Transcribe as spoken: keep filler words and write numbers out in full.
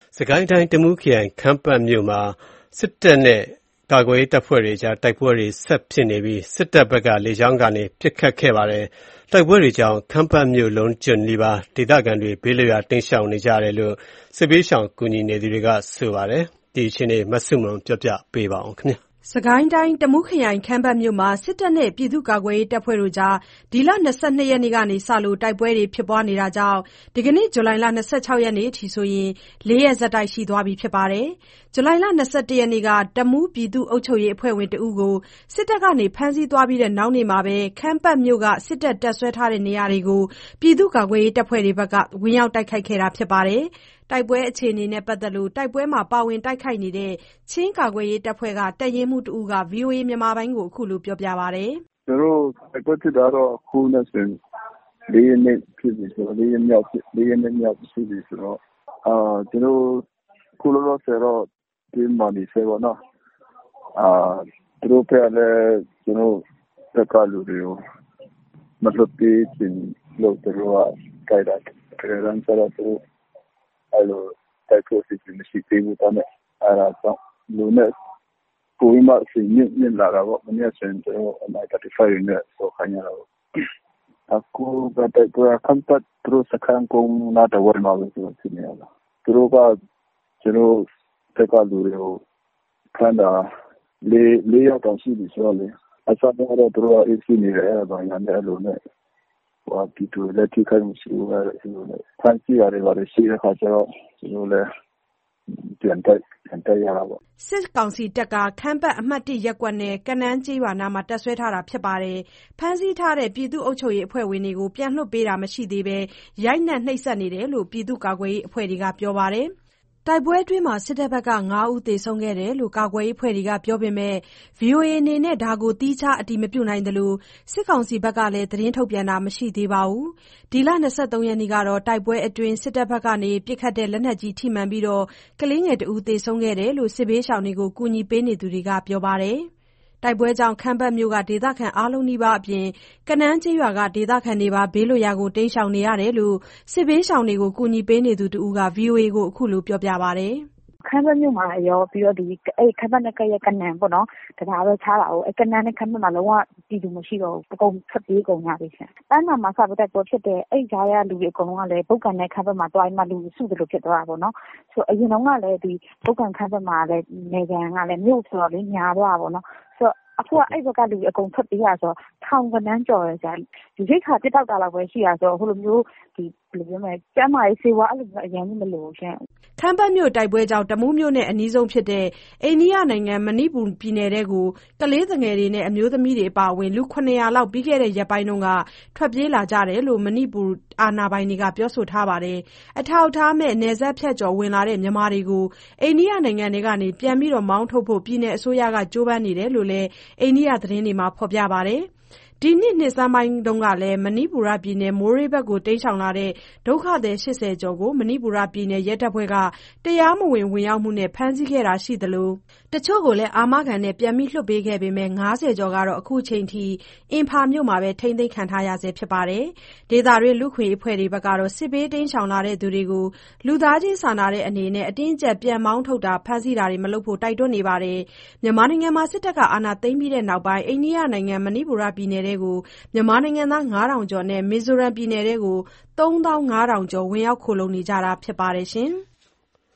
စစ်ကိုင်းတိုင်းတမူးခရိုင်ခမ်းပတ်မြို့မှာစစ်တပ်နဲ့ကာကွယ်ရေးတပ်ဖွဲ့တွေကြားတိုက်ပွဲတွေဆက်ဖြစ်နေပြီးစစ်တပ်ဘက်ကလေကြောင်းကနေပစ်ခတ်ခဲ့ပါတယ်။တိုက်ပွဲတွေကြောင့်ခမ်းပတ်မြို့လုံးကျွတ်နီးပါးဒေသခံတွေဘေးလွတ်ရာတိမ်းရှောင်နေကြတယ်လို့စစ်ဘေးရှောင်ကူညီနေသူတွေကဆိုပါတယ်။ဒီအခြေအနေမဆုမွန်ပြောပြပေးပါဦးခင်ဗျာ။စစ်ကိုင်းတိုင်းတမူးခရိုင်ခမ်းပတ်မြို့မှာစစ်တပ်နဲ့ပြည်သူ့ကာကွယ်ရေးတပ်ဖွဲ့တို့ကြားဒီလ၂၂ရက်နေ့ကစလို့တိုက်ပွဲတွေဖြစ်ပွားနေတာကြောင့်ဒီကနေ့ဇူလိုင်လ၂၆ရက်နေ့အထိဆိုရင်လေးရက်ဆက်တိုက်ရှိသွားပြီဖြစ်ပါတယ်။ဇူလိုင်လ၂၁ရက်နေ့ကတမူးပြည်သူ့အုပ်ချုပ်ရေးအဖွဲ့ဝင်တဦးကိုစစ်တပ်ကဖမ်းဆီးသွားပြီးတဲ့နောက်နေ့မှာပဲခမ်းပတ်မြို့ကစစ်တပ်တပ်စွဲထားတဲ့နေရာတွေကိုပြည်သူ့ကာကွယ်ရေးတပ်ဖွဲ့တွေဘက်ကဝင်ရောက်တိုက်ခိုက်ခဲ့တာဖြစ်ပါတယ်။တိုက်ပွဲအခြေအနေနဲ့ပတ်သက်လို့တိုက်ပွဲမှာပါဝင်တိုက်ခိုက်နေတဲ့ချင်းကာကွယ်ရေးတပ်ဖွဲ့ကတပ်ရင်းမှူးတဦးက ဗွီအိုအေမြန်မာပိုင်းကိုအခုလိုပြောပြပါတယ်။“ကျွန်တော်တို့တိုက်ပွဲဖြစ်တာတော့အခုနဲ့ဆိုရင်လေးရက်နေ့ဖြစ်ပြီဆိုတော့လေးရက်မြောက်ဖြစ်လေးရက်နေ့မြောက်ဖြစ်ပြီဆိုတော့အာကျွန်တော်ခုလောလောဆယ်တော့ဒီမှာနေဆဲပေါ့နော်။အာသူတို့ကလည်းကျွန်တော်တက်ကလူတွေကိုမလွတ်ပေးချင်လို့သူတို့ကကြိုက်တာခရမ်းစတော့သူတို့အဲ့လိုတိုက်ပွဲစီစဉ်မရှိသေးဘူးဒါနဲ့အဲ့ဒါကြောင့်လူနဲ့ကိုယ်မှစီညစ်ညစ်လာတာပေါ့မနေ့ကဆိုရင်ကျွန်တော်အမိုက်သတ်ဖိုင်နဲ့ဆိုခိုင်းရတော့အခုကတိုက်ပွဲကမ်ပတ်သူတို့စကန်ကုန်းလာတော့ဝယ်မှာလို့ဆိုနေရတာသူတို့ကကျွန်တော်တက်ကလူတွေကိုခန္ဓာလေးလေးရောက်တော့ရှိပြီဆိုတော့လေအစတော့သူတို့ကအေးစီနေတယ်အဲ့ဒါညာနဲ့လို့နဲ့ဟိုဒီတူလက်ထိခိုက်မှုရှိဦးရတယ်ဆိုတော့ဖန်စီရတယ်ပါလေရှိတဲ့ခါကျတော့ကျွန်တော်လည်းပြန်တိုက်ပြန်တိုက်ရတာပေါ့စစ်ကောင်စီတပ်ကခမ်းပတ်အမှတ်၁ရပ်ကွက်နဲ့ကနန်းကျေးရွာနားမှာတပ်စွဲထားတာဖြစ်ပါတယ်။ဖမ်းဆီးထားတဲ့ပြည်သူ့အုပ်ချုပ်ရေးအဖွဲ့ဝင်တွေကိုပြန်လွှတ်ပေးတာမရှိသေးဘဲရိုက်နှက်နှိပ်စက်နေတယ်လို့ပြည်သူ့ကာကွယ်ရေးအဖွဲ့တွေကပြောပါတယ်။တိုက်ပွဲအတွင်းစစ်တပ်ဘက်ကငါးဦးသေဆုံးခဲ့တယ်လို့ကာကွယ်ရေးအဖွဲ့တွေကပြောပေမဲ့ ဗွီအိုအေအနေနဲ့ဒါကိုသီးခြားအတည်မပြုနိုင်သလိုစစ်ကောင်စီဘက်ကလည်းသတင်းထုတ်ပြန်တာမရှိသေးပါဘူး။ဒီလ၂၃ရက်နေ့ကတော့တိုက်ပွဲအတွင်းစစ်တပ်ဘက်ကပစ်ခတ်တဲ့လက်နက်ကြီးထိမှန်ပြီးကလေးငယ်တဦးသေဆုံးခဲ့တယ်လို့စစ်ဘေးရှောင်တွေကိုကူညီပေးနေသူတွေကပြောပါတယ်။တိုက်ပွဲကြောင့်ခမ်းပတ်မြို့ကဒေသခံအားလုံးနီးပါးအပြင်ကနန်းကျေးရွာကဒေသခံတွေပါဘေးလွတ်ရာကိုတိမ်းရှောင်နေရတယ်လို့စစ်ဘေးရှောင်တွေကိုကူညီပေးနေသူတဦးက ဗွီအိုအေကိုအခုလိုပြောပြပါတယ်။ခမ်းပတ်မြို့မှာရောပြီးတော့ဒီအဲ့ခမ်းပတ်နဲ့ကရဲ့ကနန်ပေါ့နော်တဒါပဲချားတာ哦အဲ့ကနန်နဲ့ခမ်းပတ်မှာလုံးဝပြည်သူမရှိတော့ဘူးအကုန်ဖက်ပြေးကုန်ကြပြီရှင်။အဲ့မှာမှာစပြီးတိုက်ပွဲဖြစ်တဲ့အဲ့ကြားရလူတွေအကုန်လုံးကလည်းပုတ်ကန်နဲ့ခမ်းပတ်မှာတွိုင်းမှလူစုတယ်လို့ဖြစ်သွားတာပေါ့နော်။ဆိုအရင်တော့ကလည်းဒီပုတ်ကန်ခမ်းပတ်မှာလည်းနေကန်ကလည်းမြို့ဆိုတော့လေညာသွားတာပေါ့နော်။ဆိုအခုကအဲ့ဘက်ကလူအကုန်ဖက်ပြေးရဆိုထောင်ကနန်းကျော်ရကြဒီရိတ်ခါတစ်တောက်တာလောက်ပဲရှိရဆိုဟိုလိုမျိုးဒီဘယ်လိုပြောမလဲကျမ်းမာရေးစေဝါအဲ့လိုမျိုးအရင်ကမလို့ရှင်ခမ်းပတ်မြို့တိုက်ပွဲကြောင့်တမူးမြို့နဲ့အနီးဆုံးဖြစ်တဲ့အိန္ဒိယနိုင်ငံမဏိပူပြည်နယ်ထဲကိုကလေးငယ်တွေနဲ့အမျိုးသမီးတွေအပါအဝင်လူခုနှစ်ရာလောက်ပြီးခဲ့တဲ့ရက်ပိုင်းတုန်းကထွက်ပြေးလာကြတယ်လို့မဏိပူအာဏာပိုင်တွေကပြောဆိုထားပါတယ်။အထောက်အထားမဲ့နယ်စပ်ဖြတ်ကျော်ဝင်လာတဲ့မြန်မာတွေကိုအိန္ဒိယနိုင်ငံတွေကနေပြန်ပြီးမောင်းထုတ်ဖို့ပြည်내အစိုးရကကြိုးပမ်းနေတယ်လို့လည်းအိန္ဒိယသတင်းတွေမှာဖော်ပြပါတယ်။ဒီနှစ်နှစ်ဆန်းပိုင်းတုန်းကလည်းမဏိပူရပြည်နယ်မိုးရေးဘက်ကိုတိမ်းရှောင်လာတဲ့ဒုက္ခသည်၈၀ကျော်ကိုမဏိပူရပြည်နယ်ရဲတပ်ဖွဲ့ကတရားမဝင်ဝင်ရောက်မှုနဲ့ဖမ်းဆီးခဲ့တာရှိသလိုတချို့ကိုလည်းအာမခံနဲ့ပြန်ပြီးလွှတ်ပေးခဲ့ပေမဲ့၅၀ကျော်ကတော့အခုချိန်ထိအင်ဖာမြို့မှာပဲထိန်းသိမ်းခံထားရဆဲဖြစ်ပါတယ်။ဒေသတွင်းလူခွေအဖွဲ့တွေဘက်ကတော့စစ်ဘေးတိမ်းရှောင်လာတဲ့သူတွေကိုလူသားချင်းစာနာတဲ့အနေနဲ့အတင်းအကျပ်ပြန်မောင်းထုတ်တာဖမ်းဆီးတာတွေမလုပ်ဖို့တိုက်တွန်းနေပါတယ်။မြန်မာနိုင်ငံမှာစစ်တပ်ကအာဏာသိမ်းပြီးတဲ့နောက်ပိုင်းအိန္ဒိယနိုင်ငံမဏိပူရပြည်နယ်ကိုမြန်မာနိုင်ငံသားငါးထောင်ကျော်နဲ့မီဇိုရမ်ပြည်နယ်ထဲကိုသုံးသောင်းငါးထောင်ကျော်ဝင်ရောက်ခိုလှုံနေကြတာဖြစ်ပါတယ်ရှင်။